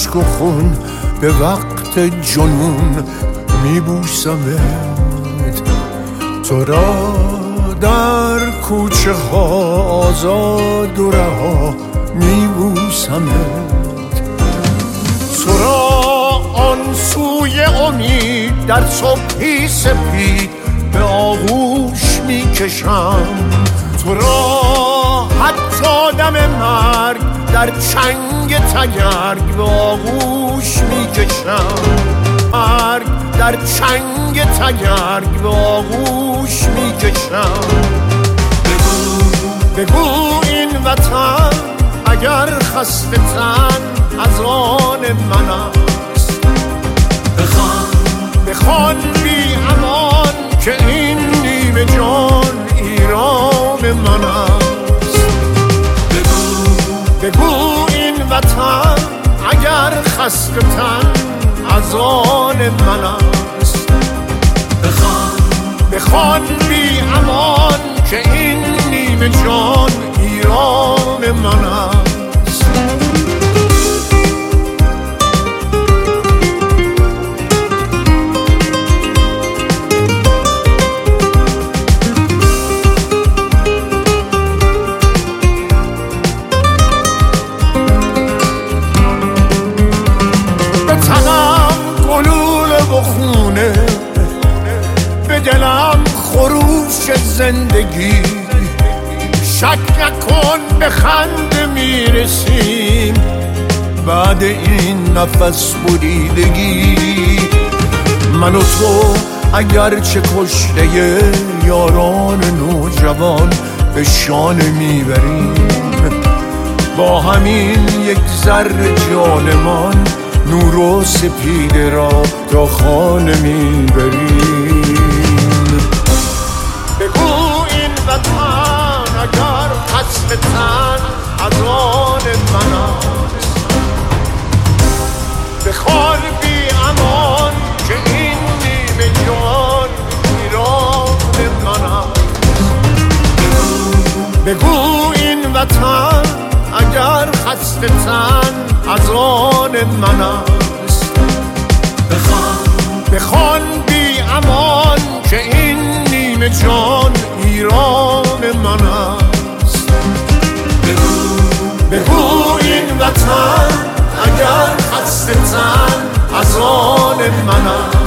اشک و خون به وقت جنون میبوسمت، تو را در کوچه ها آزاد و رها میبوسمت، تو را آن سوی امید در صبحی سپید به آغوش میکشم، تو را حتی دم مرگ در چنگ تگرگ به آغوش میکشم، مرگ در چنگ تگرگ به آغوش میکشم. بگو این وطن اگر خسته تن از آن من است، بخوان بی امان که این نیمه جان ایران من است. بگو این وطن اگر خسته تن از آن من است، بخوان بی امان که این نیمه جان ایران من است. به تنم گلوله و خونه، به دلم خروش زندگی، شک نکن به خنده میرسیم بعد این نفس بریدگی. من و تو اگرچه کشته یاران نوجوان به شانه میبریم، با همین یک ذره جانمان نور و سپیده را تا خانه میبریم. بگو این وطن اگر خسته تن از آن من است، بخوان بی امان که این نیمه جان ایران من است. بگو این وطن اگر خسته تن از آن من است، بخوان بی امان که این نیمه جان ایران من است. بگو این وطن اگر خسته تن از آن من است،